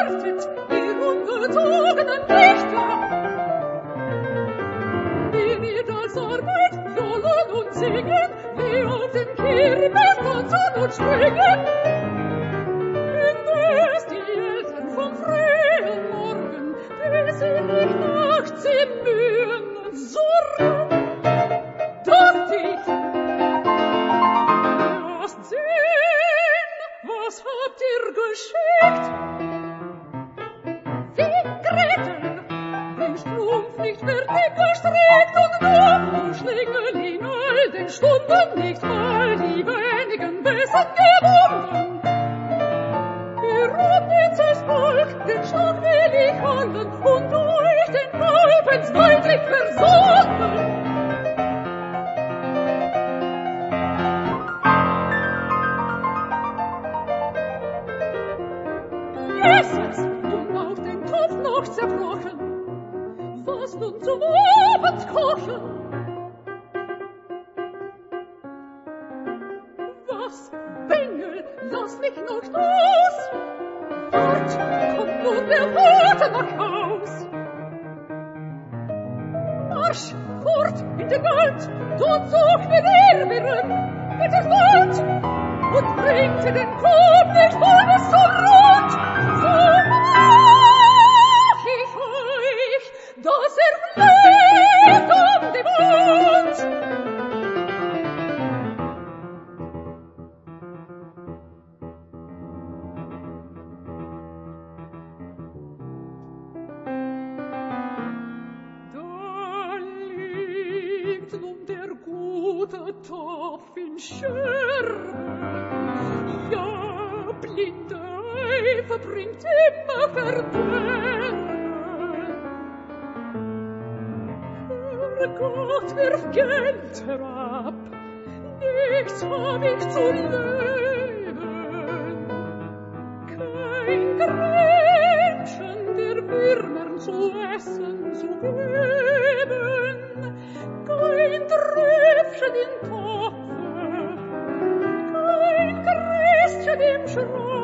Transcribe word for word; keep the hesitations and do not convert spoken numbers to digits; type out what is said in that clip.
wartet, ihr ungezogenen Lichter. Wenn ihr das Arbeit, jollen und singen, wie auf den Kirmes tanzen und springen, indes die Eltern vom frühen Morgen, bis in die Nacht sie mühen und sorgen, dacht ich, lasst sehen, was habt ihr geschickt? Wie Gretel, den Strumpf nicht fertig gestrickt und noch du Schlingel in all den Stunden nicht mal die wenigen Bissen gewunden. Ihr Rotnitzes Volk, den Schlag will ich halten und durch den Kalbens deutlich versorgen. Jesus, du auf den Topf noch zerbrochen, was nun zum Abend kochen? Was, Bengel, lass mich noch los! Fort, kommt nun der Vater nach Haus! Marsch, fort in den Wald, dort sucht mit Irrwirren, mit der Wald, und bringt ihr den Kopf nicht voll bis zum Rund, so mach ich euch, dass er fliegt um die Wand. Da liegt nun der gute Topf in Scherben, ja, blinde Eifer bringt immer Verderben. Gott wirft Geld herab, nichts hab ich zu leben, kein Tränchen der Würmern zu essen zu geben, kein Tröpfchen im Topfe, kein Christchen im Schrank.